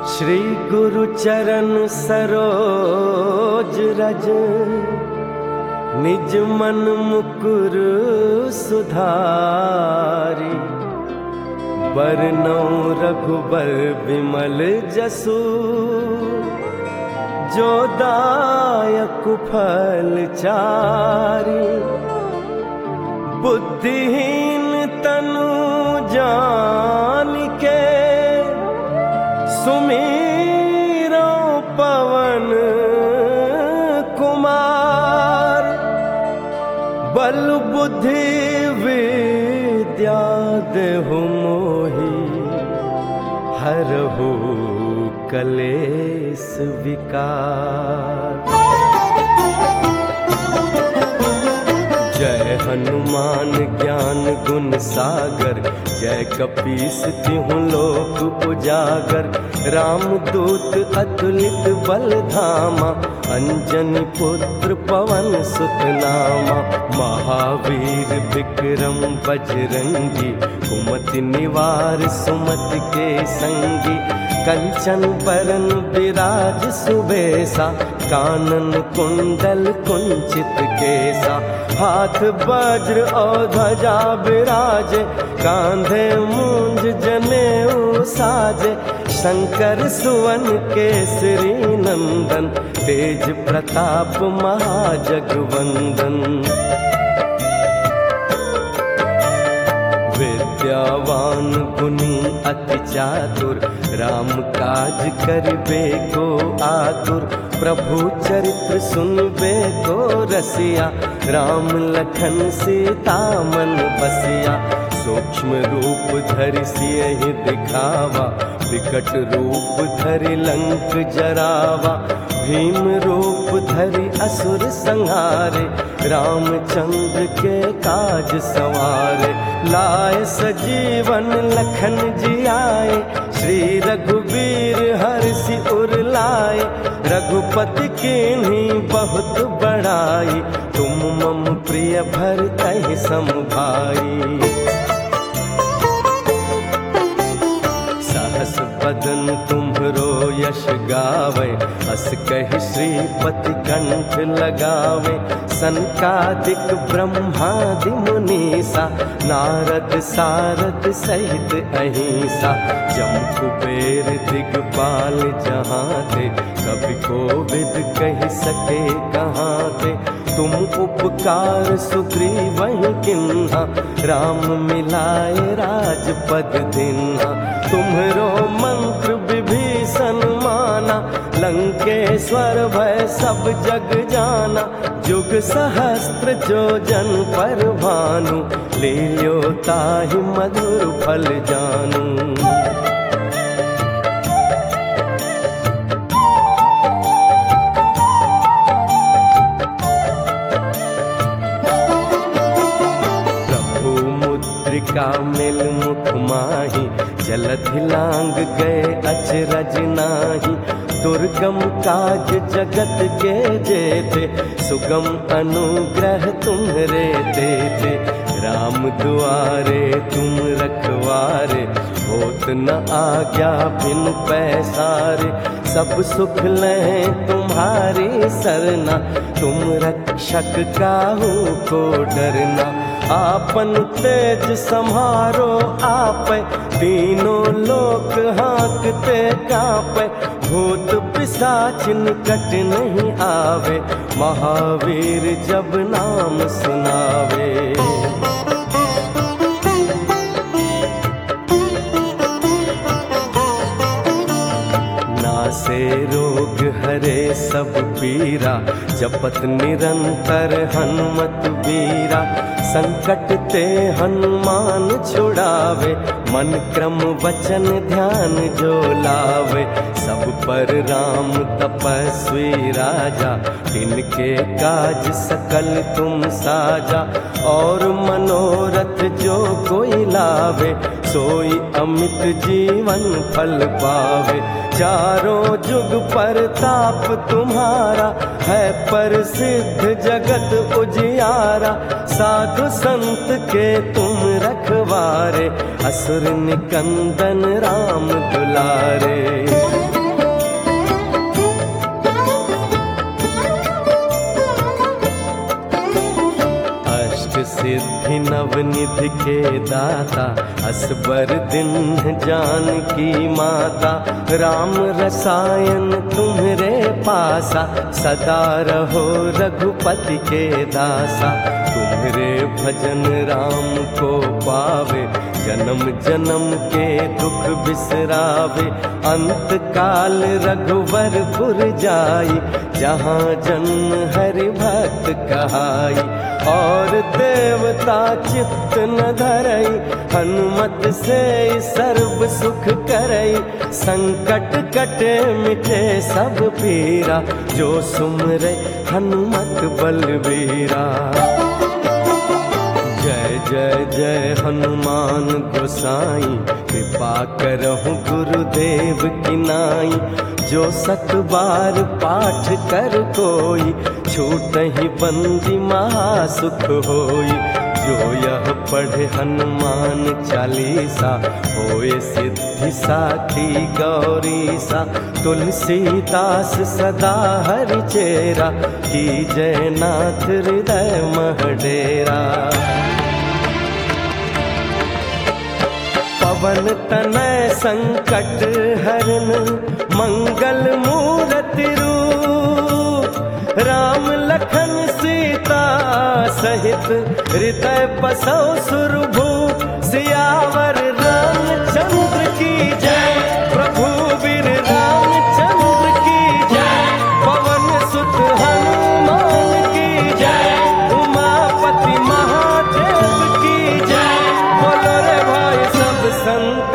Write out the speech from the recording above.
श्री गुरु चरण सरोज रज, निज मन मुकुर सुधारी। बरनौ रघुबर बिमल जसु, जो दायक फल चारि। बुद्धिहीन तनु जान के, सुमीरो पवन कुमार। बल बुद्धि विद्या देहु मोहि, हरहु कलेस विकार। जय हनुमान ज्ञान गुण सागर, जय कपीस तिहुँ लोक उजागर। रामदूत अतुलित बल धामा, अंजनी पुत्र पवन सुत नामा। महावीर विक्रम बजरंगी, कुमति निवार सुमति के संगी। कंचन बरन विराज सुबेसा, कानन कुंडल कुंचित केसा। हाथ वज्र और ध्वजा विराजे, कांधे मूंज जनेऊ साजे। शंकर सुवन केसरी नंदन, तेज प्रताप महाजगवंदन। विद्यावान गुणी अति चातुर, राम काज करिबे को आतुर। प्रभु चरित्र सुनबे को रसिया, राम लखन सीता मन बसिया। सूक्ष्म रूप धरि सियहि दिखावा, विकट रूप धरि लंक जरावा। भीम रूप धरि असुर संहारे, रामचंद्र के काज सवारे। लाए सजीवन लखन जियाए, श्री रघुबीर हर्षि उर लाए। रघुपति कीन्ही बहुत बड़ाई, तुम मम प्रिय भरतहि सम भाई। सहस बदन तुम्हरो यश गावे, हस कहि श्रीपति कंठ लगावे। सनकादिक ब्रह्मादि मुनीसा, नारद सारद सहित अहिंसा। जम कुबेर दिगपाल जहाँ थे, कवि कोविद कहि सके कहाँ थे। तुम उपकार सुग्रीवहि किन्हा, राम मिलाए राजपद दिन्हा। तुम्हरो मंत्र विभीषण माना, लंकेश्वर भय सब जग जाना। जुग सहस्त्र जो जन पर भानु, लील्यो ताहि मधुर फल जानू। का मिल मुख माही, जलधि लांग गए अचरज नाही। दुर्गम काज जगत के जेते, सुगम अनुग्रह तुम्हरे तेते। राम दुआरे तुम रखवारे, होत न आज्ञा बिन पैसारे। सब सुख लें तुम्हारी सरना, तुम रक्षक काहू को डरना। आपन तेज सम्हारो आपै, तीनों लोक हाँकते काँपै। भूत पिशाच निकट नहीं आवे, महावीर जब नाम सुनावे। नासे रोग हरे सब पीरा, जपत निरंतर हनुमत बीरा। संकट ते हनुमान छुड़ावे, मन क्रम वचन ध्यान जो लावे। सब पर राम तपस्वी राजा, तिनके काज सकल तुम साजा। और मनोरथ जो कोई लावे, सोई अमित जीवन फल पावे। चारों जुग परताप तुम्हारा, है प्रसिद्ध जगत उजियारा। साधु संत के तुम रखवारे, असुर निकंदन राम दुलारे। सिद्धि नवनिधि के दाता, असबर दिन जानकी माता। राम रसायन तुम्हरे पासा, सदा रहो रघुपति के दासा। तुम्हरे भजन राम को पावे, जन्म जन्म के दुख बिसरावे। अंत काल रघुवरपुर जाई, जहाँ जन्म हरि भक्त कहाई। और देवता चित्त न धरई, हनुमत से सर्व सुख करई। संकट कटे मिटे सब पीरा, जो सुमरे हनुमत बलबीरा। जय जय जय हनुमान गोसाई, कृपा करहु गुरुदेव की नाई। जो सत बार पाठ कर कोई, छूटहि बंदी महासुख होई। जो यह पढ़े हनुमान चालीसा, होए सिद्धि साखी गौरीसा। तुलसीदास सदा हरि चेरा, कीजय नाथ हृदय मह डेरा। पवन तनय संकट हरन, मंगल मूरति रूप। राम लखन सीता सहित, हृदय बसौ सुरभूप। सियावर रामचंद्र की जय, प्रभु वीर रामचंद्र की जय। पवन सुत हनुमान की जय, उमापति महादेव की जय। बोलो रे भाई सब संत